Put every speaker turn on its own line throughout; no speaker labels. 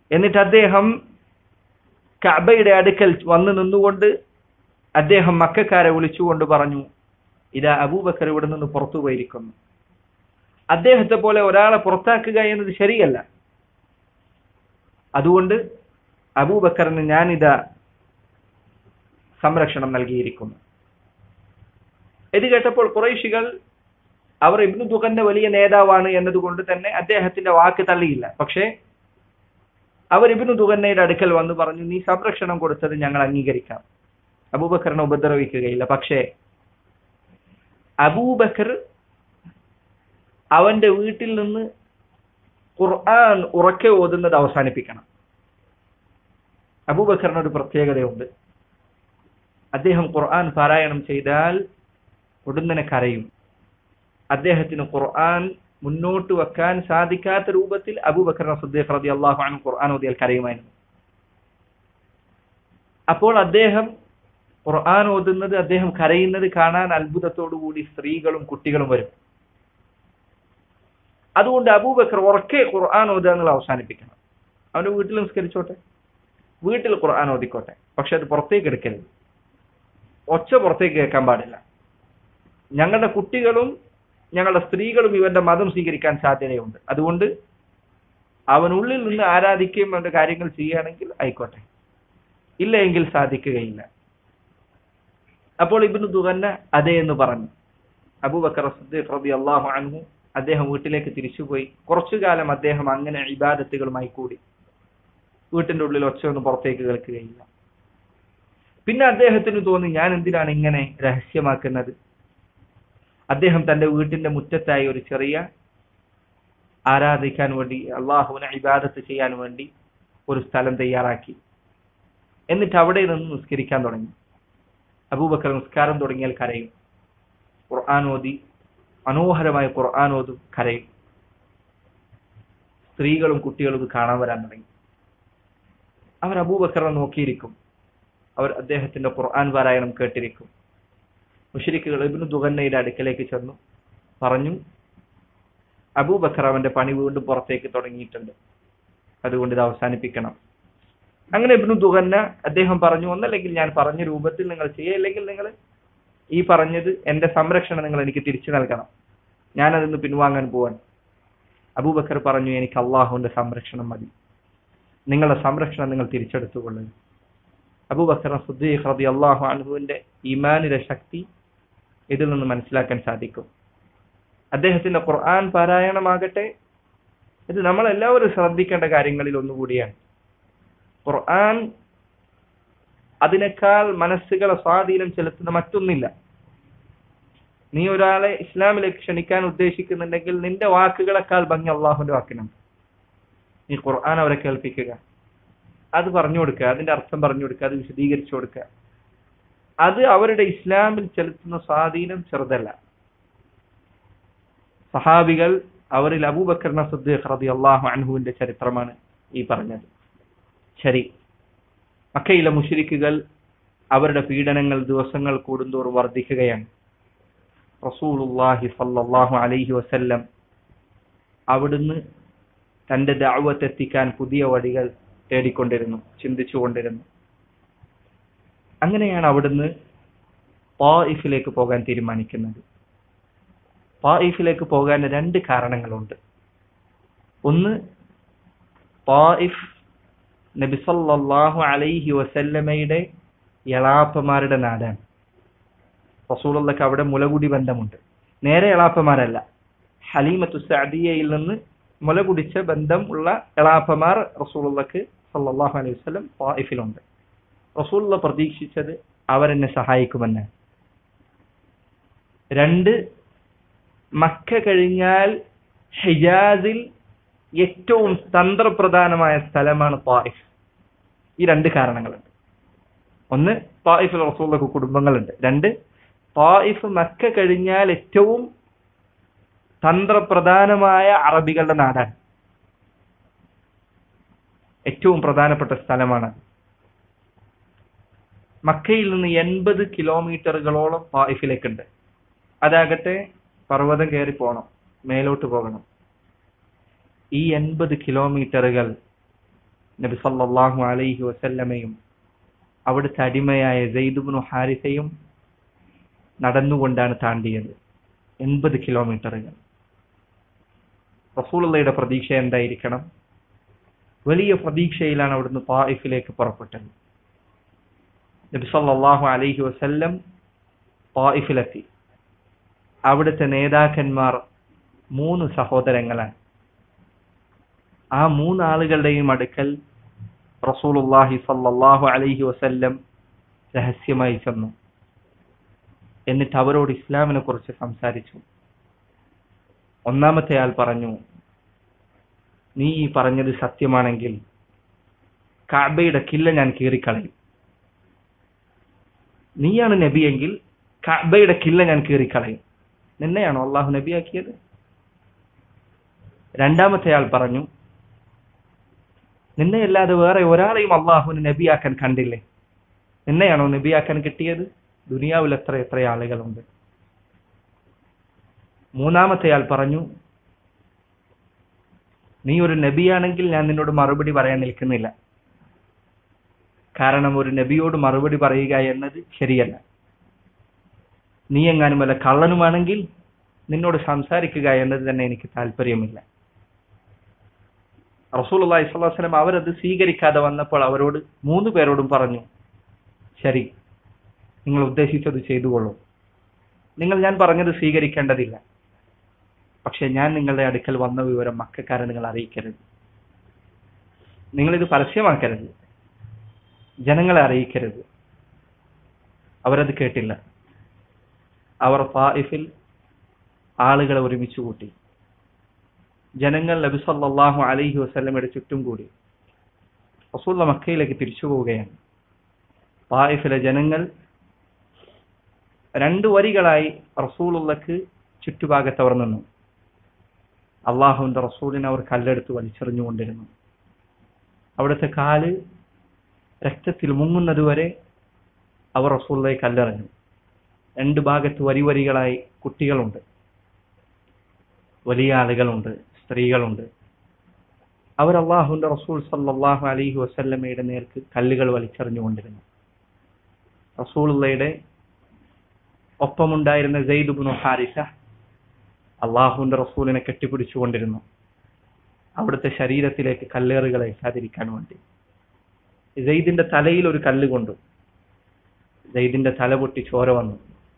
എന്നിട്ട് അദ്ദേഹം കഅബയുടെ അടുക്കൽ വന്നു നിന്നുകൊണ്ട് അദ്ദേഹം മക്കക്കാരെ വിളിച്ചുകൊണ്ട് പറഞ്ഞു, ഇതാ അബൂബക്കർ ഇവിടെ നിന്ന് പുറത്തു പോയിരിക്കുന്നു. അദ്ദേഹത്തെ പോലെ ഒരാളെ പുറത്താക്കുക എന്നത് ശരിയല്ല. അതുകൊണ്ട് അബൂബക്കറിന് ഞാനിതാ സംരക്ഷണം നൽകിയിരിക്കുന്നു. ഇത് കേട്ടപ്പോൾ ഖുറൈശികൾ അവർ ഇബ്നു ദുഗന്ന വലിയ നേതാവാണ് എന്നതുകൊണ്ട് തന്നെ അദ്ദേഹത്തിന്റെ വാക്ക് തള്ളിയില്ല. പക്ഷേ അവർ ഇബ്നു ദുഗന്നയുടെ അടുക്കൽ വന്ന് പറഞ്ഞു, നീ സംരക്ഷണം കൊടുത്തത് ഞങ്ങൾ അംഗീകരിക്കാം, അബൂബക്കറിനെ ഉപദ്രവിക്കുകയില്ല. പക്ഷേ അബൂബക്കർ അവന്റെ വീട്ടിൽ നിന്ന് ഖുർആൻ ഉറക്കെ ഓതുന്നത് അവസാനിപ്പിക്കണം. അബൂബക്കറിന് ഒരു പ്രത്യേകതയുണ്ട്. അദ്ദേഹം ഖുർആൻ പാരായണം ചെയ്താൽ ഉടനെ കരയും. അദ്ദേഹത്തിന് ഖുർആൻ മുന്നോട്ട് വെക്കാൻ സാധിക്കാത്ത രൂപത്തിൽ അബൂബക്കർ സിദ്ദീഖ് റളിയല്ലാഹു അൻഹു ഖുർആൻ ഓതിയാൽ കരയുമായിരുന്നു. അപ്പോൾ അദ്ദേഹം ഖുർആൻ ഓതുന്നത്, അദ്ദേഹം കരയുന്നത് കാണാൻ അത്ഭുതത്തോടുകൂടി സ്ത്രീകളും കുട്ടികളും വരും. അതുകൊണ്ട് അബൂബക്കർ ഉറക്കെ ഖുർആൻ ഓതുക എന്നുള്ളത് അവസാനിപ്പിക്കണം. അവന്റെ വീട്ടിൽ നിസ്കരിച്ചോട്ടെ, വീട്ടിൽ ഖുർആൻ ഓതിക്കോട്ടെ, പക്ഷെ അത് പുറത്തേക്ക് എടുക്കരുത്. ഒച്ച പുറത്തേക്ക് കേൾക്കാൻ പാടില്ല. ഞങ്ങളുടെ കുട്ടികളും ഞങ്ങളുടെ സ്ത്രീകളും ഇവന്റെ മതം സ്വീകരിക്കാൻ സാധ്യതയുണ്ട്. അതുകൊണ്ട് അവനുള്ളിൽ നിന്ന് ആരാധിക്കുകയും അവന്റെ കാര്യങ്ങൾ ചെയ്യുകയാണെങ്കിൽ ആയിക്കോട്ടെ, ഇല്ല എങ്കിൽ സാധിക്കുകയില്ല. അപ്പോൾ ഇബ്നു ദുഗന്ന അതേ എന്ന് പറഞ്ഞു. അബൂബക്കർ സിദ്ദീഖ് റളിയല്ലാഹു അൻഹു അദ്ദേഹം വീട്ടിലേക്ക് തിരിച്ചുപോയി. കുറച്ചു കാലം അദ്ദേഹം അങ്ങനെ ഇബാദത്തുകളുമായി കൂടി. വീട്ടിന്റെ ഉള്ളിൽ ഒച്ചയൊന്നും പുറത്തേക്ക് കേൾക്കുകയില്ല. പിന്നെ അദ്ദേഹത്തിന് തോന്നി, ഞാൻ എന്തിനാണ് ഇങ്ങനെ രഹസ്യമാക്കുന്നത്? അദ്ദേഹം തന്റെ വീട്ടിന്റെ മുറ്റത്തായി ഒരു ചെറിയ ആരാധിക്കാൻ വേണ്ടി, അള്ളാഹുവിനെ ഇബാദത്ത് ചെയ്യാൻ വേണ്ടി ഒരു സ്ഥലം തയ്യാറാക്കി. എന്നിട്ട് അവിടെ നിന്ന് നിസ്കരിക്കാൻ തുടങ്ങി. അബൂബക്കർ നിസ്കാരം തുടങ്ങിയാൽ കരയും. ഖുർആൻ ഓതി മനോഹരമായ ഖുർആൻ ഓതും, കരയും. സ്ത്രീകളും കുട്ടികളും ഇത് കാണാൻ വരാൻ തുടങ്ങി. അവർ അബൂബക്കറിനെ നോക്കിയിരിക്കും. അവർ അദ്ദേഹത്തിന്റെ ഖുർആൻ പാരായണം കേട്ടിരിക്കും. മുശ്രിക്കുകൾ ഇബ്നു ദുഗന്നയുടെ അടുക്കലേക്ക് ചെന്നു പറഞ്ഞു, അബൂബക്കർ അവന്റെ പണി വീണ്ടും പുറത്തേക്ക് തുടങ്ങിയിട്ടുണ്ട്, അതുകൊണ്ട് ഇത് അവസാനിപ്പിക്കണം. അങ്ങനെ ഇബ്നു ദുഗന്ന അദ്ദേഹം പറഞ്ഞു, ഒന്നല്ലെങ്കിൽ ഞാൻ പറഞ്ഞ രൂപത്തിൽ നിങ്ങൾ ചെയ്യുക, അല്ലെങ്കിൽ നിങ്ങൾ ഈ പറഞ്ഞത് എന്റെ സംരക്ഷണം നിങ്ങൾ എനിക്ക് തിരിച്ചു നൽകണം, ഞാൻ അതിന്ന് പിൻവാങ്ങാൻ പോവാൻ. അബൂബക്കർ പറഞ്ഞു, എനിക്ക് അള്ളാഹുവിന്റെ സംരക്ഷണം മതി, നിങ്ങളുടെ സംരക്ഷണം നിങ്ങൾ തിരിച്ചെടുത്തുകൊള്ളുക. അബൂബക്കർ സിദ്ദീഖ് റളിയല്ലാഹു അൻഹുവിന്റെ ഈമാനിന്റെ ശക്തി ഇതിൽ നിന്ന് മനസ്സിലാക്കാൻ സാധിക്കും. അദ്ദേഹത്തിന്റെ ഖുർആൻ പാരായണമാകട്ടെ, ഇത് നമ്മളെല്ലാവരും ശ്രദ്ധിക്കേണ്ട കാര്യങ്ങളിൽ ഒന്നുകൂടിയാണ്. ഖുർആൻ അതിനേക്കാൾ മനസ്സുകളെ സ്വാധീനം ചെലുത്തുന്ന മറ്റൊന്നില്ല. നീ ഒരാളെ ഇസ്ലാമിലേക്ക് ക്ഷണിക്കാൻ ഉദ്ദേശിക്കുന്നുണ്ടെങ്കിൽ നിന്റെ വാക്കുകളെക്കാൾ ഭംഗി അള്ളാഹുവിന്റെ വാക്കിനാണ്. നീ ഖുർആൻ അവരെ കേൾപ്പിക്കുക, അത് പറഞ്ഞു കൊടുക്കുക, അതിന്റെ അർത്ഥം പറഞ്ഞു കൊടുക്കുക, അത് വിശദീകരിച്ചു കൊടുക്കുക. അത് അവരുടെ ഇസ്ലാമിൽ ചെലുത്തുന്ന സ്വാധീനം ചെറുതല്ല. സഹാബികൾ, അവരിൽ അബൂബക്കർ സിദ്ദീഖ് റളിയല്ലാഹു അൻഹുവിന്റെ ചരിത്രമാണ് ഈ പറഞ്ഞത്. ശരി, മക്കയിലെ മുശ്രിക്കുകൾ അവരുടെ പീഡനങ്ങൾ ദിവസങ്ങൾ കൂടുന്തോറും വർദ്ധിക്കുകയാണ്. റസൂലുള്ളാഹി സ്വല്ലല്ലാഹു അലൈഹി വസല്ലം അവിടുന്ന് തന്റെ ദഅവത്ത് എത്തിക്കാൻ പുതിയ വഴികൾ തേടിക്കൊണ്ടിരുന്നു, ചിന്തിച്ചുകൊണ്ടിരുന്നു. അങ്ങനെയാണ് അവിടുന്ന് ത്വായിഫിലേക്ക് പോകാൻ തീരുമാനിക്കുന്നത്. ത്വായിഫിലേക്ക് പോകാൻ രണ്ട് കാരണങ്ങളുണ്ട്. ഒന്ന്, ത്വായിഫ് നബി സല്ലല്ലാഹു അലൈഹി വസല്ലമയുടെ എളാപ്പമാരുടെ നാടാണ്. റസൂലുള്ളാഹിക്ക് അവിടെ മുലകുടി ബന്ധമുണ്ട്. നേരെ എളാപ്പമാരല്ല, ഹലീമത്തു സഅദിയയിൽ നിന്ന് മുലകുടിച്ച ബന്ധം ഉള്ള എളാപ്പമാർ റസൂലുള്ളാഹിക്ക് സല്ലല്ലാഹു അലൈഹി വസല്ലം ത്വായിഫിലുണ്ട്. റസൂലുള്ളാഹി പ്രതീക്ഷിച്ചത് അവരെന്നെ സഹായിക്കുമെന്ന്. രണ്ട്, മക്ക കഴിഞ്ഞാൽ ഹിജാസിൽ ഏറ്റവും തന്ത്രപ്രധാനമായ സ്ഥലമാണ് ത്വായിഫ്. ഈ രണ്ട് കാരണങ്ങളുണ്ട്. ഒന്ന്, ത്വായിഫിൽ റസൂലുള്ളാഹിക്ക് കുടുംബങ്ങളുണ്ട്. രണ്ട്, ത്വായിഫ് മക്ക കഴിഞ്ഞാൽ ഏറ്റവും തന്ത്രപ്രധാനമായ അറബികളുടെ നാടാണ്. ഏറ്റവും പ്രധാനപ്പെട്ട സ്ഥലമാണ്. മക്കയിൽ നിന്ന് 80 കിലോമീറ്ററുകളോളം ത്വായിഫിലേക്കുണ്ട്. അതാകട്ടെ പർവ്വതം കയറി പോകണം, മേലോട്ട് പോകണം. ഈ 80 കിലോമീറ്ററുകൾ നബി സല്ലല്ലാഹു അലൈഹി വസല്ലമയും അവിടുത്തെ അടിമയായ സെയ്ദ് ഇബ്നു ഹാരിസയും നടന്നുകൊണ്ടാണ് താണ്ടിയത് 80 കിലോമീറ്ററുകൾ. റസൂലുള്ളാഹിയുടെ പ്രതീക്ഷ എന്തായിരിക്കണം? വലിയ പ്രതീക്ഷയിലാണ് അവിടുന്ന് തായിഫിലേക്ക് പുറപ്പെട്ടത്. നബി സല്ലല്ലാഹു അലൈഹി വസല്ലം തായിഫിലെത്തി. അവിടുത്തെ നേതാക്കന്മാർ 3 സഹോദരങ്ങളാണ്. ആ 3 ആളുകളുടെയും അടുക്കൽ റസൂലുള്ളാഹി സല്ലല്ലാഹു അലൈഹി വസല്ലം രഹസ്യമായി ചെന്നു. എന്നിട്ട് അവരോട് ഇസ്ലാമിനെ കുറിച്ച് സംസാരിച്ചു. ഒന്നാമത്തെ ആൾ പറഞ്ഞു, നീ ഈ പറഞ്ഞത് സത്യമാണെങ്കിൽ കഅബയുടെ കില്ല ഞാൻ കീറിക്കളയും. നീയാണ് നബിയെങ്കിൽ കഅബയുടെ കില്ല ഞാൻ കീറിക്കളയും. നിന്നെയാണോ അള്ളാഹു നബിയാക്കിയത്? രണ്ടാമത്തെ ആൾ പറഞ്ഞു, നിന്നെയല്ലാതെ വേറെ ഒരാളെയും അള്ളാഹുവിന് നബിയാക്കാൻ കണ്ടില്ലേ? നിന്നെയാണോ നബിയാക്കാൻ കിട്ടിയത്? ദുനിയാവിൽ എത്ര ആളുകളുണ്ട്. മൂന്നാമത്തെ ആൾ പറഞ്ഞു, നീ ഒരു നബിയാണെങ്കിൽ ഞാൻ നിന്നോട് മറുപടി പറയാൻ നിൽക്കുന്നില്ല. കാരണം ഒരു നബിയോട് മറുപടി പറയുക എന്നത് ശരിയല്ല. നീ എങ്ങാനും വല്ല കള്ളനുമാണെങ്കിൽ നിന്നോട് സംസാരിക്കുക എന്നത് തന്നെ എനിക്ക് താല്പര്യമില്ല. റസൂലുള്ളാഹി സ്വല്ലല്ലാഹു അലൈഹി വസല്ലം അവരത് സ്വീകരിക്കാതെ വന്നപ്പോൾ അവരോട് 3 പേരോടും പറഞ്ഞു, ശരി, നിങ്ങൾ ഉദ്ദേശിച്ചത് ചെയ്തുകൊള്ളൂ. ഞാൻ പറഞ്ഞത് സ്വീകരിക്കേണ്ടതില്ല. പക്ഷെ ഞാൻ നിങ്ങളുടെ അടുക്കൽ വന്ന വിവരം മക്കക്കാരെ നിങ്ങൾ അറിയിക്കരുത്. നിങ്ങളിത് പരസ്യമാക്കരുത്. ജനങ്ങളെ അറിയിക്കരുത്. അവരത് കേട്ടില്ല. അവർ തായിഫിൽ ആളുകളെ ഒരുമിച്ച് കൂട്ടി. ജനങ്ങൾ നബി സല്ലല്ലാഹു അലൈഹി വസല്ലമയുടെ ചുറ്റും കൂടി. റസൂൽ മക്കയിലേക്ക് തിരിച്ചു പോവുകയാണ്. തായിഫിലെ ജനങ്ങൾ 2 വരികളായി റസൂലുള്ളാഹിക്ക് ചുറ്റുഭാഗത്ത് അവർ നിന്നു. അള്ളാഹുവിന്റെ റസൂലിനെ അവർ കല്ലെടുത്ത് വലിച്ചെറിഞ്ഞുകൊണ്ടിരുന്നു. അവിടുത്തെ കാല് രക്തത്തിൽ മുങ്ങുന്നത് വരെ അവർ റസൂലുള്ളാഹിയെ കല്ലെറിഞ്ഞു. 2 ഭാഗത്ത് വരികളായി കുട്ടികളുണ്ട്, വലിയ ആളുകളുണ്ട്, സ്ത്രീകളുണ്ട്. അവർ അള്ളാഹുവിന്റെ റസൂൽ സല്ലല്ലാഹു അലൈഹി വസല്ലമയുടെ നേർക്ക് കല്ലുകൾ വലിച്ചെറിഞ്ഞുകൊണ്ടിരുന്നു. റസൂലുള്ളാഹിയുടെ ഒപ്പമുണ്ടായിരുന്ന സെയ്ദ് ഇബ്നു ഹാരിസ അള്ളാഹുവിന്റെ റസൂലിനെ കെട്ടിപ്പിടിച്ചുകൊണ്ടിരുന്നു, അവിടുത്തെ ശരീരത്തിലേക്ക് കല്ലേറുകൾ ഏൽക്കാതിരിക്കാൻ വേണ്ടി. സെയ്ദിന്റെ തലയിൽ ഒരു കല്ല് കൊണ്ടു. സെയ്ദിന്റെ തല പൊട്ടി ചോര വന്നു.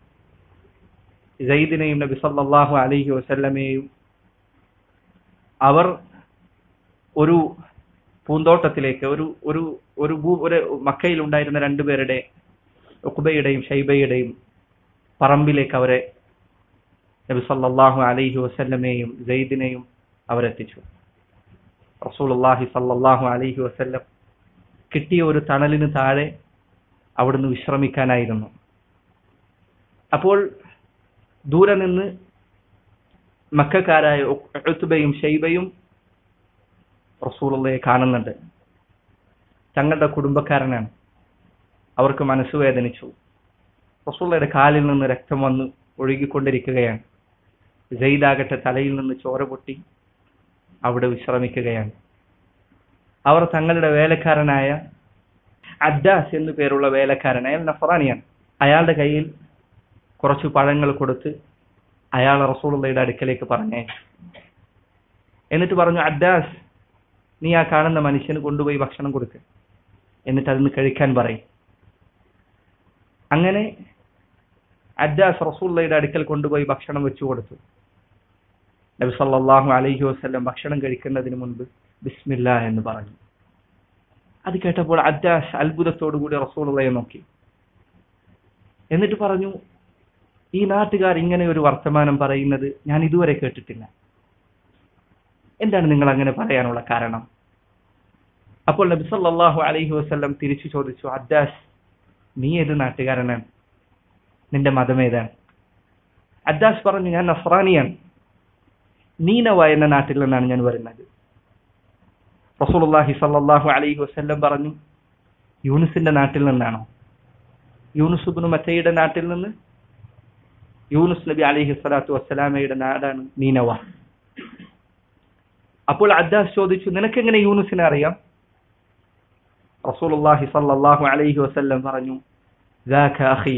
സെയ്ദിനെയും നബി സല്ലല്ലാഹു അലൈഹി വസല്ലമയെയും അവർ ഒരു പൂന്തോട്ടത്തിലേക്ക്, ഒരു മക്കയിൽ ഉണ്ടായിരുന്ന 2 പേരുടെ, ഉഖബയുടെയും ഷൈബയുടെയും പറമ്പിലേക്ക് അവരെ നബി സല്ലല്ലാഹു അലൈഹി വസല്ലമയെയും സെയ്ദിനെയും അവരെത്തിച്ചു. റസൂലുള്ളാഹി സല്ലല്ലാഹു അലൈഹി വസല്ലം കിട്ടിയ ഒരു തണലിന് താഴെ അവിടുന്ന് വിശ്രമിക്കാനായിരുന്നു. അപ്പോൾ ദൂരെ നിന്ന് മക്കക്കാരായ ഉത്ബയും ഷൈബയും റസൂലുള്ളാഹിയെ കാണുന്നുണ്ട്. തങ്ങളുടെ കുടുംബക്കാരനാണ്. അവർക്ക് മനസ്സ് വേദനിച്ചു. റസൂലുള്ളാഹിയുടെ കാലിൽ നിന്ന് രക്തം വന്ന് ഒഴുകിക്കൊണ്ടിരിക്കുകയാണ്. സെയ്ദാകട്ടെ തലയിൽ നിന്ന് ചോര പൊട്ടി അവിടെ വിശ്രമിക്കുകയാണ്. അവർ തങ്ങളുടെ വേലക്കാരനായ അദ്ദാസ് എന്നു പേരുള്ള വേലക്കാരൻ, അയാൾ നഫറാനിയാണ്, അയാളുടെ കയ്യിൽ കുറച്ച് പഴങ്ങൾ കൊടുത്ത് അയാൾ റസൂലുള്ളാഹിയുടെ അടുക്കലേക്ക് പറഞ്ഞയച്ചു. എന്നിട്ട് പറഞ്ഞു, അദ്ദാസ്, നീ ആ കാണുന്ന മനുഷ്യന് കൊണ്ടുപോയി ഭക്ഷണം കൊടുക്ക്, എന്നിട്ട് അതിന് കഴിക്കാൻ പറയും. അങ്ങനെ അദ്ദാസ് റസൂലുള്ളാഹിയുടെ അടുക്കൽ കൊണ്ടുപോയി ഭക്ഷണം വെച്ചു കൊടുത്തു. നബി സല്ലല്ലാഹു അലൈഹി വസല്ലം ഭക്ഷണം കഴിക്കുന്നതിന് മുൻപ് ബിസ്മില്ലാ എന്ന് പറഞ്ഞു. അത് കേട്ടപ്പോൾ അദ്ദാസ് അത്ഭുതത്തോടുകൂടി റസൂലുള്ളാഹിയെ നോക്കി. എന്നിട്ട് പറഞ്ഞു, ഈ നാട്ടുകാർ ഇങ്ങനെ ഒരു വർത്തമാനം പറയുന്നത് ഞാൻ ഇതുവരെ കേട്ടിട്ടില്ല. എന്താണ് നിങ്ങൾ അങ്ങനെ പറയാനുള്ള കാരണം? അപ്പോൾ നബി സല്ലല്ലാഹു അലൈഹി വസല്ലം തിരിച്ചു ചോദിച്ചു, അദ്ദാസ്, നീ ഏത് നാട്ടുകാരനാണ്? നിന്റെ മതം ഏതാണ്? അദ്ദാസ് പറഞ്ഞു, ഞാൻ നസ്രാനിയാണ്, നീനവ എന്ന നാട്ടിൽ നിന്നാണ് ഞാൻ വരുന്നത്. റസൂലുള്ളാഹി സല്ലല്ലാഹു അലൈഹി വസല്ലം പറഞ്ഞു, യൂനുസിന്റെ നാട്ടിൽ നിന്നാണോ? യൂനുസ് ഇബ്നു മത്തയുടെ നാട്ടിൽ നിന്ന്. യൂനുസ് നബി അലൈഹി സ്വലാത്തു വസ്സലാമയുടെ നാടാണ് നീനവ. അപ്പോൾ അദ്ദാസ് ചോദിച്ചു, നിനക്കെങ്ങനെ യൂനുസിനെ അറിയാം? റസൂലുള്ളാഹി സ്വല്ലല്ലാഹു അലൈഹി വസല്ലം പറഞ്ഞു, "ദാക അഖി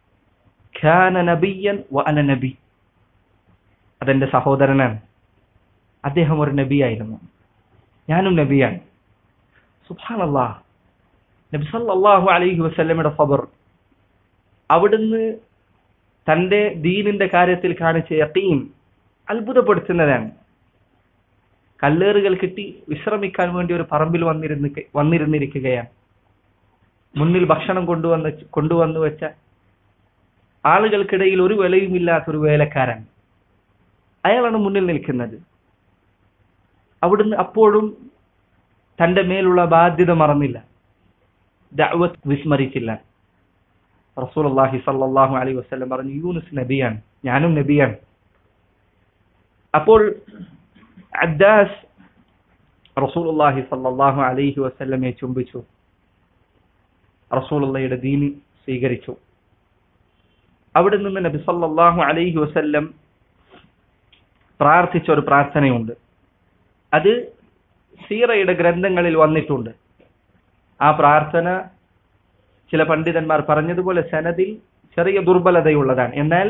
കാന നബിയ്യൻ വ അന നബി." അതെന്റെ സഹോദരനാണ്, അദ്ദേഹം ഒരു നബിയായിരുന്നു, ഞാനും നബിയാണ്. സുബ്ഹാനല്ലാഹ്. നബി സല്ലല്ലാഹു അലൈഹി വസല്ലമയുടെ ഖബർ, അവിടുന്ന് തന്റെ ദീനിന്റെ കാര്യത്തിൽ കാണിച്ച യഖീൻ അത്ഭുതപ്പെടുത്തുന്നതാണ്. കല്ലേറുകൾ കിട്ടി വിശ്രമിക്കാൻ വേണ്ടി ഒരു പറമ്പിൽ വന്നിരുന്നിരിക്കുകയാണ്. മുന്നിൽ ഭക്ഷണം കൊണ്ടുവന്നു വെച്ച ആളുകൾക്കിടയിൽ ഒരു വിലയുമില്ലാത്തൊരു വേലക്കാരൻ, അയാളാണ് മുന്നിൽ നിൽക്കുന്നത്. അവിടുന്ന് അപ്പോഴും തന്റെ മേലുള്ള ബാധ്യത മറന്നില്ല, ദഅവത്ത് വിസ്മരിച്ചില്ല. റസൂലുള്ളാഹി സ്വല്ലല്ലാഹു അലൈഹി വസല്ലം പറഞ്ഞു, യൂനുസ് നബിയാണ്, ഞാനും നബിയാണ്. അപ്പോൾ അദ്ദാസ് റസൂലുള്ളാഹി സ്വല്ലല്ലാഹു അലൈഹി വസല്ലമയെ ചുംബിച്ചു, റസൂലുള്ളാഹിയുടെ ദീൻ സ്വീകരിച്ചു. അവിടെ നിന്ന് നബി സല്ലല്ലാഹു അലൈഹി വസല്ലം പ്രാർത്ഥിച്ച ഒരു പ്രാർത്ഥനയുണ്ട്. അത് സീറയുടെ ഗ്രന്ഥങ്ങളിൽ വന്നിട്ടുണ്ട്. ആ പ്രാർത്ഥന ചില പണ്ഡിതന്മാർ പറഞ്ഞതുപോലെ സനദിൽ ചെറിയ ദുർബലതയുള്ളതാണ്. എന്നാൽ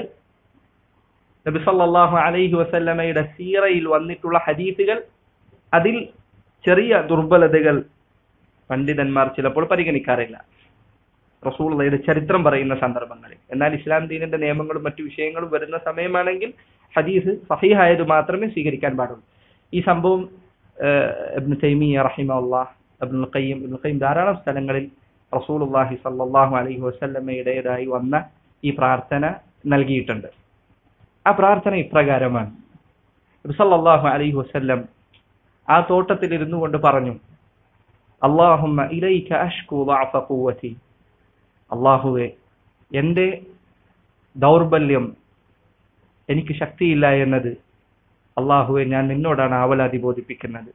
നബി സല്ലല്ലാഹു അലൈഹി വസല്ലമയുടെ സീറയിൽ വന്നിട്ടുള്ള ഹദീസുകൾ, അതിൽ ചെറിയ ദുർബലതകൾ പണ്ഡിതന്മാർ ചിലപ്പോൾ പരിഗണിക്കാറില്ല റസൂലുള്ളാഹിയുടെ ചരിത്രം പറയുന്ന സന്ദർഭങ്ങളിൽ. എന്നാൽ ഇസ്ലാം ദീനിന്റെ നിയമങ്ങളും മറ്റു വിഷയങ്ങളും വരുന്ന സമയമാണെങ്കിൽ ഹദീസ് സഹീഹായത് മാത്രമേ സ്വീകരിക്കാൻ പാടുള്ളൂ. ഈ സംഭവം ഇബ്നു തൈമിയ്യ റഹിമഹുല്ലാഹ്, ഇബ്നുൽ ഖയ്യിം ധാരാളം സ്ഥലങ്ങളിൽ റസൂലുള്ളാഹി സ്വല്ലല്ലാഹു അലൈഹി വസല്ലമയുടേതായി വന്ന ഈ പ്രാർത്ഥന നൽകിയിട്ടുണ്ട്. ആ പ്രാർത്ഥന ഇപ്രകാരമാണ്. നബി സല്ലല്ലാഹു അലൈഹി വസല്ലം ആ തോട്ടത്തിൽ ഇരുന്നു കൊണ്ട് പറഞ്ഞു, അല്ലാഹുമ്മ ഇലൈക അഷ്കു ളഅഫ ഖുവതി. അല്ലാഹുവേ, എൻ്റെ ദൗർബല്യം, എനിക്ക് ശക്തിയില്ല എന്നത് അല്ലാഹുവേ ഞാൻ നിന്നോടാണ് ആവലാതി ബോധിപ്പിക്കുന്നത്.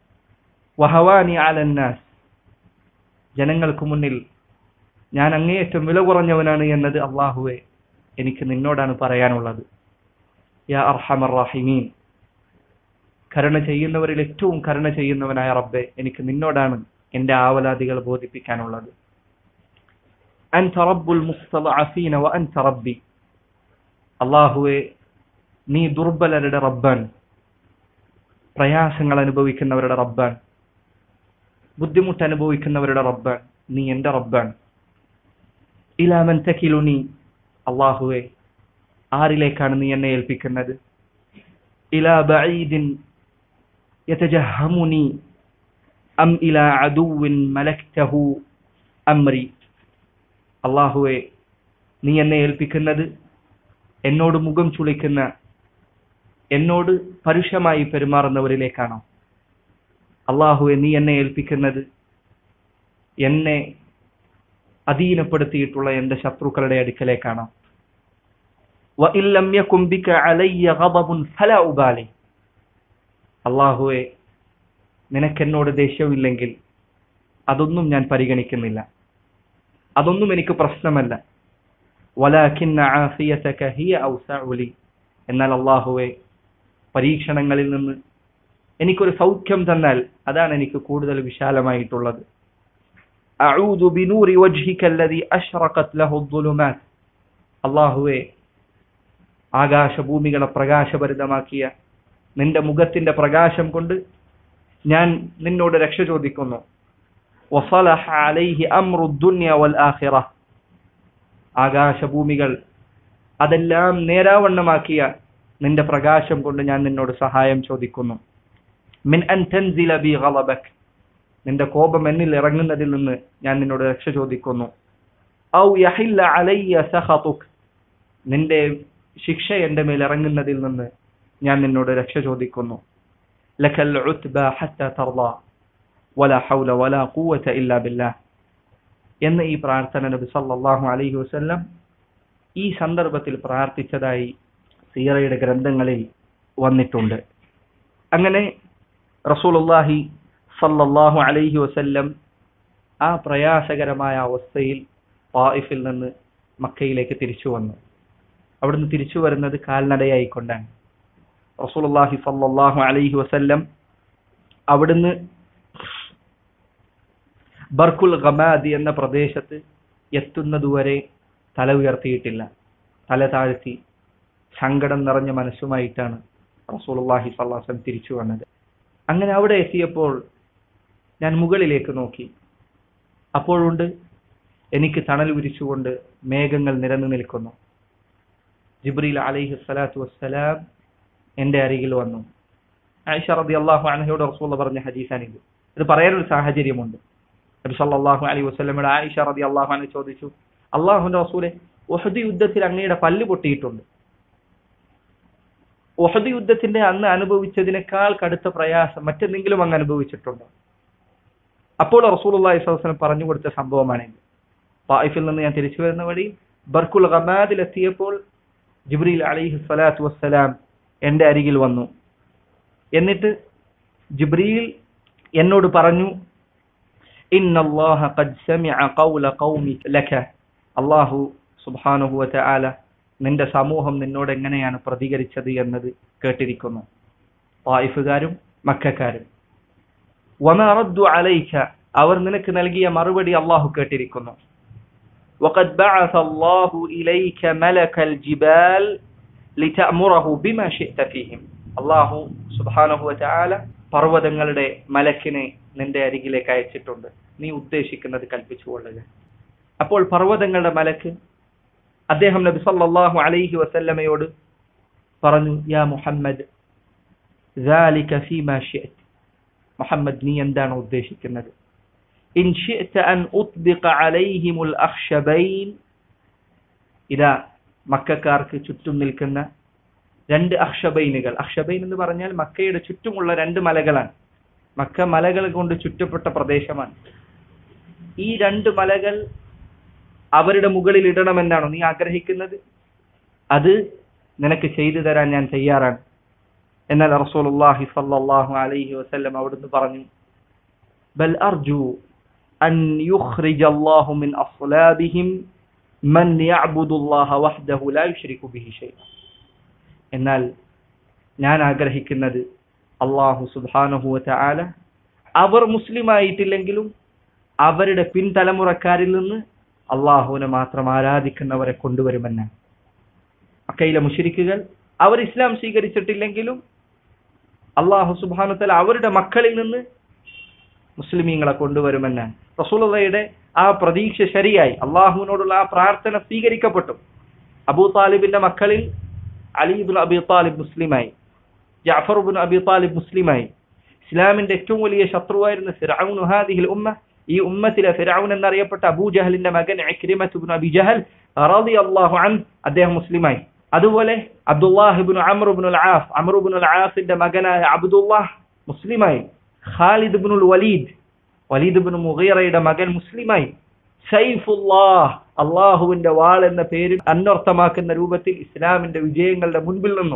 വഹവാനി അലന്നാസ്, ജനങ്ങൾക്ക് മുന്നിൽ ഞാൻ അങ്ങേയറ്റം വില കുറഞ്ഞവനാണ് എന്നത് അല്ലാഹുവേ എനിക്ക് നിന്നോടാണ് പറയാനുള്ളത്. യാ അർഹമർ റഹീമീൻ, കരുണ ചെയ്യുന്നവരിൽ ഏറ്റവും കരുണ ചെയ്യുന്നവനായ റബ്ബേ, എനിക്ക് നിന്നോടാണ് എൻ്റെ ആവലാതികൾ ബോധിപ്പിക്കാനുള്ളത്. അൻത റബ്ബുൽ മുസ്തദഅഫീന വ അൻത റബ്ബി. അല്ലാഹുവേ, നീ ദുർബലരുടെ റബ്ബാൻ, പ്രയാസങ്ങൾ അനുഭവിക്കുന്നവരുടെ റബ്ബാൻ, ബുദ്ധിമുട്ട് അനുഭവിക്കുന്നവരുടെ റബ്ബാൻ, നീ എൻ്റെ റബ്ബാൻ. ഇലാ മൻ തകിലുനി. അല്ലാഹുവേ, ആരിലേക്കാണ് നീ എന്നെ ഏൽപ്പിക്കുന്നത്? ഇലാ ബഈദിൻ യതജഹമുനി അം ഇലാ അദുവിൻ മലക്തഹു അംരി. അല്ലാഹുവേ, നീ എന്നെ ഏൽപ്പിക്കുന്നത് എന്നോട് മുഖം ചുളിക്കുന്ന, എന്നോട് പരുഷമായി പെരുമാറുന്നവരിലേക്കാണോ? അല്ലാഹുവേ, നീ എന്നെ ഏൽപ്പിക്കുന്നത് എന്നെ അധീനപ്പെടുത്തിയിട്ടുള്ള എൻ്റെ ശത്രുക്കളുടെ അടുക്കലേക്കാണോ? വഇൻ ലം യകുൻ ബിക അലയ്യ ഗദബുൻ ഫലാ ഉബാലി. അല്ലാഹുവേ, നിനക്കെന്നോട് ദേഷ്യമില്ലെങ്കിൽ അതൊന്നും ഞാൻ പരിഗണിക്കുന്നില്ല, അതൊന്നും എനിക്ക് പ്രശ്നമല്ല. വലാകിന്ന ആഫിയതക ഹിയ ഔസഉ ലി. എന്നാൽ അല്ലാഹുവേ, പരീക്ഷണങ്ങളിൽ നിന്ന് എനിക്കൊരു സൗഖ്യം തന്നാൽ അതാണ് എനിക്ക് കൂടുതൽ വിശാലമായിട്ടുള്ളത്. അഊദു ബിനൂരി വജ്ഹിക അല്ലദി അശ്റഖത് ലഹു അദ്ദുലുമാത്. അല്ലാഹുവേ, ആകാശഭൂമികളെ പ്രകാശഭരിതമാക്കിയ നിന്റെ മുഖത്തിന്റെ പ്രകാശം കൊണ്ട് ഞാൻ നിന്നോട് രക്ഷ ചോദിക്കുന്നു. വസലഹ അലൈഹി അംറു ദുനിയ വൽ ആഖിറ. ആകാശഭൂമികൾ അതെല്ലാം നേരാവണ്ണമാക്കിയ നിന്റെ പ്രകാശം കൊണ്ട് ഞാൻ നിന്നോട് സഹായം ചോദിക്കുന്നു. മിൻ അൻ തൻസില ബി ഗളബക്. നിന്റെ കോപം എന്നിൽ ഇറങ്ങുന്നതിൽ നിന്ന് ഞാൻ നിന്നോട് രക്ഷ ചോദിക്കുന്നു. ഔ യഹില്ല അലയ്യ സഖതുക്. നിന്റെ ശിക്ഷ എൻ്റെ മേൽ ഇറങ്ങുന്നതിൽ നിന്ന് ഞാൻ നിന്നോട് രക്ഷ ചോദിക്കുന്നു. ലകൽ ഉത്ബ ഹത്ത തർള വലാ ഹൗല വലാ ഖുവത ഇല്ലാ ബില്ലാഹ് എന്ന ഈ പ്രാർത്ഥന നബി സല്ലല്ലാഹു അലൈഹി വസല്ലം ഈ സന്ദർഭത്തിൽ പ്രാർത്ഥിച്ചതായി സീറയുടെ ഗ്രന്ഥങ്ങളിൽ വന്നിട്ടുണ്ട്. അങ്ങനെ റസൂലുള്ളാഹി സല്ലല്ലാഹു അലൈഹി വസല്ലം ആ പ്രയാസകരമായ അവസ്ഥയിൽ ത്വായിഫിൽ നിന്ന് മക്കയിലേക്ക് തിരിച്ചു വന്നു. അവിടുന്ന് തിരിച്ചു വരുന്നത് കാൽനടയായിക്കൊണ്ടാണ്. റസൂലുള്ളാഹി സല്ലല്ലാഹു അലൈഹി വസല്ലം അവിടുന്ന് ബർക്കുൽ ഗമാദി എന്ന പ്രദേശത്ത് എത്തുന്നതുവരെ തല ഉയർത്തിയിട്ടില്ല. തല താഴ്ത്തി സങ്കടം നിറഞ്ഞ മനസ്സുമായിട്ടാണ് റസൂലുള്ളാഹി സ്വല്ലല്ലാഹു അലൈഹി വസല്ലം തിരിച്ചു വന്നത്. അങ്ങനെ അവിടെ എത്തിയപ്പോൾ ഞാൻ മുകളിലേക്ക് നോക്കി. അപ്പോഴുണ്ട് എനിക്ക് തണൽ വിരിച്ചുകൊണ്ട് മേഘങ്ങൾ നിരന്നു നിൽക്കുന്നു. ജിബ്രീൽ അലൈഹി സ്വലാത്തു വസ്സലാം എന്റെ അരികിൽ വന്നു. ആയിഷ റളിയല്ലാഹു അൻഹയോട് റസൂൽ പറഞ്ഞ ഹദീസാണിത്. ഇത് പറയാനൊരു സാഹചര്യമുണ്ട്. നബി സല്ലല്ലാഹു അലൈഹി വസല്ലമയുടെ ആയിഷ റളിയല്ലാഹു അൻഹ ചോദിച്ചു, അല്ലാഹുവിന്റെ റസൂലെ, ഉഹദ് യുദ്ധത്തിൽ അങ്ങയുടെ പല്ല് പൊട്ടിയിട്ടുണ്ട്. ഉഹദ് യുദ്ധത്തിന്റെ അന്ന് അനുഭവിച്ചതിനേക്കാൾ കടുത്ത പ്രയാസം മറ്റെന്തെങ്കിലും അങ്ങ് അനുഭവിച്ചിട്ടുണ്ടോ? അപ്പോൾ റസൂലുള്ളാഹി സ്വല്ലല്ലാഹു അലൈഹി വസല്ലം പറഞ്ഞു കൊടുത്ത സംഭവമാണിത്. തായിഫിൽ നിന്ന് ഞാൻ തിരിച്ചു വരുന്ന വഴി ബർക്കുൽ ഗമാദിൽ എത്തിയപ്പോൾ ജിബ്രീൽ അലൈഹി സ്വലാത്തു വസ്സലാം എന്റെ അരികിൽ വന്നു. എന്നിട്ട് ജിബ്രീൽ എന്നോട് പറഞ്ഞു, ഇന്നല്ലാഹ ഖദ് സമിഅ ഖൗല ഖൗമിക ലക. അല്ലാഹു സുബ്ഹാനഹു വ തആല നിന്റെ സമൂഹം നിന്നോട് എങ്ങനെയാണ് പ്രതികരിച്ചത് എന്നത് കേട്ടിരിക്കുന്നു. തായിഫുകാരും മക്കക്കാരും. വമാ റദ്ദു അലൈക, അവർ നിനക്ക് നൽകിയ മറുപടി അല്ലാഹു കേട്ടിരിക്കുന്നു. വഖദ് ബഅസ അല്ലാഹു ഇലൈക മലകൽ ജിബാൽ ലിതഅമുറഹു ബിമാ ശിഅത ഫീഹിം. അല്ലാഹു സുബ്ഹാനഹു വ തആല പർവ്വതങ്ങളുടെ മലക്കിനെ നിന്റെ അരികിലേക്ക് അയച്ചിട്ടുണ്ട്. നീ ഉദ്ദേശിക്കുന്നത് കൽപ്പിച്ചുകൊള്ളുക. അപ്പോൾ പർവ്വതങ്ങളുടെ മലക്ക് അദ്ദേഹം നബി സല്ലല്ലാഹു അലൈഹി വസല്ലമയോട് പറഞ്ഞു, യാ മുഹമ്മദ് ذلك فيما شئت. മുഹമ്മദ് നീ എന്താണ് ഉദ്ദേശിക്കുന്നത്? ഇൻ ശിഅത അൻ ഉത്ബിഖ അലൈഹിമുൽ അഖ്ശബൈൻ. ഇതാ മക്കക്കാർക്ക് ചുറ്റും നിൽക്കുന്ന രണ്ട് അഖ്ശബൈനുകൾ. അഖ്ശബൈൻ എന്ന് പറഞ്ഞാൽ മക്കയുടെ ചുറ്റുമുള്ള രണ്ട് മലകളാണ്. മക്ക മലകൾ കൊണ്ട് ചുറ്റപ്പെട്ട പ്രദേശമാണ്. ഈ രണ്ട് മലകൾ അവരുടെ മുകളിൽ ഇടണമെന്നാണോ നീ ആഗ്രഹിക്കുന്നത്? അത് നിനക്ക് ചെയ്തു തരാൻ ഞാൻ തയ്യാറാണ്. എന്നാൽ റസൂലുള്ളാഹി സ്വല്ലല്ലാഹു അലൈഹി വസല്ലം അവിടുന്ന് പറഞ്ഞു, ബൽ അർജു അൻ യുഖ്രിജ അല്ലാഹു മിൻ അസ്ലാബിഹിം മൻ യഅ്ബുദുല്ലാഹ വഹ്ദഹു ലാ യുശ്രികു ബിഹി ഷൈഅ. എന്നാൽ ഞാൻ ആഗ്രഹിക്കുന്നത് അല്ലാഹു സുബ്ഹാനഹു വ തആല അവർ മുസ്ലിമായിട്ടില്ലെങ്കിലും അവരുടെ പിൻതലമുറക്കാരിൽ നിന്ന് അള്ളാഹുവിനെ മാത്രം ആരാധിക്കുന്നവരെ കൊണ്ടുവരുമെന്നാണ്. മക്കയിലെ മുശ്രിക്കുകൾ അവർ ഇസ്ലാം സ്വീകരിച്ചിട്ടില്ലെങ്കിലും അള്ളാഹു സുബ്ഹാനഹു വ തആല അവരുടെ മക്കളിൽ നിന്ന് മുസ്ലിമീങ്ങളെ കൊണ്ടുവരുമെന്നാണ്. റസൂലുള്ളാഹിയുടെ ആ പ്രതീക്ഷ ശരിയായി. അള്ളാഹുവിനോടുള്ള ആ പ്രാർത്ഥന സ്വീകരിക്കപ്പെട്ടു. അബൂ താലിബിന്റെ മക്കളിൽ അലി ഇബ്നു അബി താലിബ് മുസ്ലിമായി, ജഅഫർ ഇബ്നു അബി താലിബ് മുസ്ലിമായി. ഇസ്ലാമിന്റെ ഏറ്റവും വലിയ ശത്രുവായിരുന്ന ഫിർഔനു ഹാദിഹിൽ ഉമ്മ, ഈ ഉമ്മത്തിലെ ഫിർഔൻ എന്നറിയപ്പെട്ട അബൂ ജഹലിന്റെ മകൻ ഇക്രിമത്ത് ഇബ്നു അബി ജഹൽ റളിയല്ലാഹു അൻഹു അദ്ദേഹം മുസ്ലിമായി. അതുപോലെ Abdullah ibn Amr ibnul As, Amr ibnul ആസിന്റെ മകനായ അബ്ദുല്ലാഹ് മുസ്ലിമായി. ഖാലിദ് ഇബ്നുൽ വലീദ്, വലീദ് ഇബ്നു മുഗീറയുടെ മകൻ മുസ്ലിമായി. സൈഫുല്ലാഹ്, അള്ളാഹുവിന്റെ വാൾ എന്ന പേര് അന്വർത്ഥമാക്കുന്ന രൂപത്തിൽ ഇസ്ലാമിന്റെ വിജയങ്ങളുടെ മുൻപിൽ നിന്നു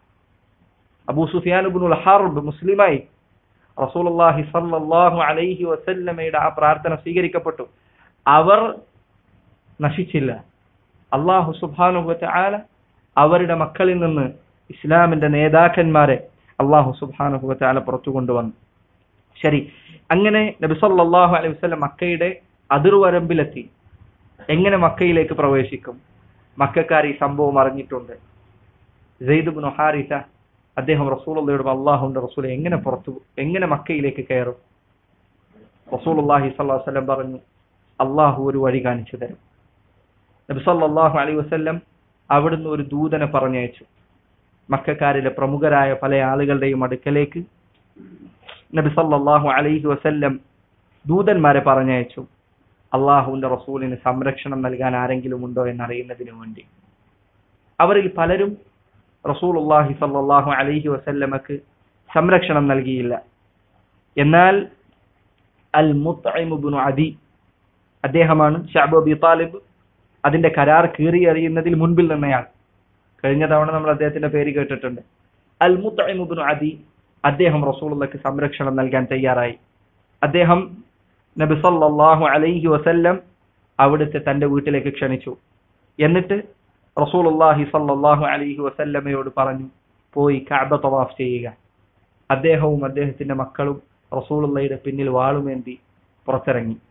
അബൂ സുഫിയാൻ ഇബ്നുൽ ഹർബ് മുസ്ലിമായി. റസൂലുള്ളാഹി സ്വല്ലല്ലാഹു അലൈഹി വസല്ലമയുടെ ആ പ്രാർത്ഥന സ്വീകരിക്കപ്പെട്ടു. അവർ നശിച്ചില്ല. അല്ലാഹു സുബ്ഹാനഹു വ തആല അവരുടെ മക്കളിൽ നിന്ന് ഇസ്ലാമിന്റെ നേതാക്കന്മാരെ അല്ലാഹു സുബ്ഹാനഹു വ തആല പുറത്തു കൊണ്ടുവന്നു. ശരി, അങ്ങനെ നബി സല്ലല്ലാഹു അലൈഹി വസല്ലം മക്കയുടെ അതിർവരമ്പിലെത്തി. എങ്ങനെ മക്കയിലേക്ക് പ്രവേശിക്കും? മക്കക്കാർ ഈ സംഭവം അറിഞ്ഞിട്ടുണ്ട്. സെയ്ദ് ഇബ്നു ഹാരിസ അദ്ദേഹം റസൂലുള്ളാഹിയോട്, അല്ലാഹുവിന്റെ റസൂലെ എങ്ങനെ മക്കയിലേക്ക് കയറും? റസൂലുള്ളാഹി സ്വല്ലല്ലാഹു അലൈഹി വസല്ലം പറഞ്ഞു, അല്ലാഹു ഒരു വഴി കാണിച്ചു തരും. നബി സല്ലല്ലാഹു അലൈഹി വസല്ലം അവിടുന്ന് ഒരു ദൂതനെ പറഞ്ഞയച്ചു. മക്കക്കാരിലെ പ്രമുഖരായ പല ആളുകളുടെയും അടുക്കലേക്ക് നബി സല്ലല്ലാഹു അലൈഹി വസല്ലം ദൂതന്മാരെ പറഞ്ഞയച്ചു. അള്ളാഹുവിന്റെ റസൂലിന് സംരക്ഷണം നൽകാൻ ആരെങ്കിലും ഉണ്ടോ എന്നറിയുന്നതിനു വേണ്ടി. അവരിൽ പലരും റസൂലുള്ളാഹി സ്വല്ലല്ലാഹു അലൈഹി വസല്ലമക്ക് സംരക്ഷണം നൽകിയില്ല. എന്നാൽ അൽ മുത്ഇം ഇബ്നു അദി, അദ്ദേഹമാണ് ശഅബ് അബി താലിബ് അതിന്റെ കരാർ കീറിയെറിയുന്നതിൽ മുൻപിൽ നിന്നയാൾ. കഴിഞ്ഞ തവണ നമ്മൾ അദ്ദേഹത്തിന്റെ പേര് കേട്ടിട്ടുണ്ട്. അൽ മുത്ഇം ഇബ്നു അദി, അദ്ദേഹം റസൂലുള്ളാഹിക്ക് സംരക്ഷണം നൽകാൻ തയ്യാറായി. അദ്ദേഹം നബി സല്ലല്ലാഹു അലൈഹി വസല്ലം അവിടുത്തെ തന്റെ വീട്ടിലേക്ക് ക്ഷണിച്ചു. എന്നിട്ട് റസൂലുള്ളാഹി സല്ലല്ലാഹു അലൈഹി വസല്ലമയോട് പറഞ്ഞു, പോയി കഅബ തവാഫ് ചെയ്യുക. അദ്ദേഹവും അദ്ദേഹത്തിന്റെ മക്കളും റസൂലുള്ളാഹിയുടെ പിന്നിൽ വാളുമേന്തി പുറത്തിറങ്ങി.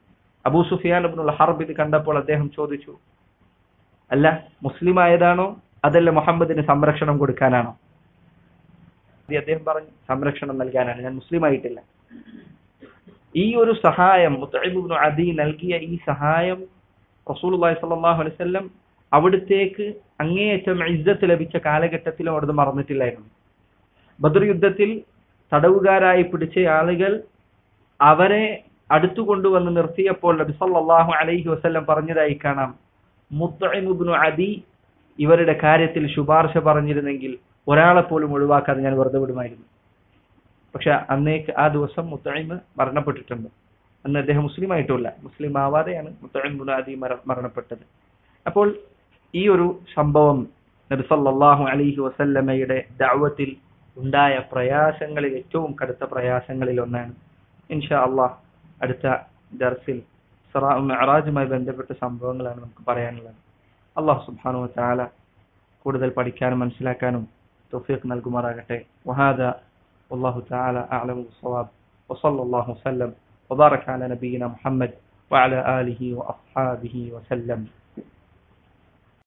അബൂ സുഫിയാൻ ഇബ്നുൽ ഹർബ് ഇത് കണ്ടപ്പോൾ അദ്ദേഹം ചോദിച്ചു, അല്ല, മുസ്ലിം ആയതാണോ അതല്ല മുഹമ്മദിന് സംരക്ഷണം കൊടുക്കാനാണോ? അദ്ദേഹം പറഞ്ഞു, സംരക്ഷണം നൽകാനാണ്, ഞാൻ മുസ്ലിം ആയിട്ടില്ല. ഈ ഒരു സഹായം മുത്ഇബ് ഇബ്നു അദി നൽകിയ ഈ സഹായം റസൂലുള്ളാഹി സ്വല്ലല്ലാഹു അലൈഹി വസല്ലം അവിടത്തേക്ക് അങ്ങേയറ്റം ഇസ്സത്ത് ലഭിച്ച കാലഘട്ടത്തിലും അവിടുന്ന് മറന്നിട്ടില്ലായിരുന്നു. ബദർ യുദ്ധത്തിൽ തടവുകാരായി പിടിച്ച ആളുകൾ അവരെ അടുത്തു കൊണ്ടുവന്ന് നിർത്തിയപ്പോൾ നബി സല്ലല്ലാഹു അലൈഹി വസല്ലം പറഞ്ഞതായി കാണാം, മുത്ഇബ് ഇബ്നു അദി ഇവരുടെ കാര്യത്തിൽ ശുപാർശ പറഞ്ഞിരുന്നെങ്കിൽ ഒരാളെ പോലും ഒഴിവാക്കാതെ ഞാൻ വെറുതെ വിടുമായിരുന്നു. പക്ഷെ അന്നേക്ക് ആ ദിവസം മുത്ഇബ് മരണപ്പെട്ടിട്ടുണ്ട്. അന്ന് അദ്ദേഹം മുസ്ലിം ആയിട്ടുമില്ല, മുസ്ലിം ആവാതെയാണ് മുത്ഇബ് ഇബ്നു അദി മരണപ്പെട്ടത്. അപ്പോൾ ഈ ഒരു സംഭവം നബി സല്ലല്ലാഹു അലൈഹി വസല്ലമയുടെ ദഅവത്തിൽ ഉണ്ടായ പ്രയാസങ്ങളിൽ ഏറ്റവും കടുത്ത പ്രയാസങ്ങളിൽ ഒന്നാണ്. ഇൻഷാ അല്ലാഹ് അടുത്ത ദർസിൽ ഇസ്റാ മിഅ്റാജുമായി ബന്ധപ്പെട്ട സംഭവങ്ങളാണ് നമുക്ക് പറയാനുള്ളത്. അല്ലാഹു സുബ്ഹാനഹു വ തആല കൂടുതൽ പഠിക്കാനും മനസ്സിലാക്കാനും തൗഫീഖ് നൽകുമാറാകട്ടെ. വഹാദാ വല്ലാഹു തആല അഅലമു ബിസ്സവാബ് വസല്ലല്ലാഹു വസല്ലം വബാറക അലാ നബിയിന മുഹമ്മദ് വഅലാ ആലിഹി വഅസ്ഹാബിഹി വസല്ലം.